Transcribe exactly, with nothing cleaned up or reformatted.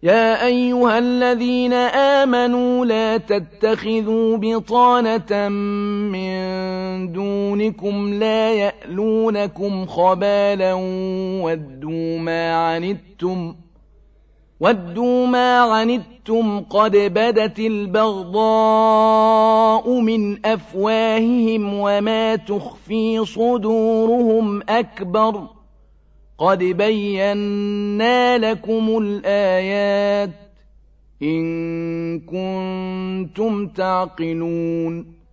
يا أيها الذين آمنوا لا تتخذوا بطانة من دونكم لا يألونكم خبالا ودوا ما عنتم ودوا ما عنتم قد بدت البغضاء من أفواههم وما تخفي صدورهم أكبر قد بينا لكم الآيات إن كنتم تعقلون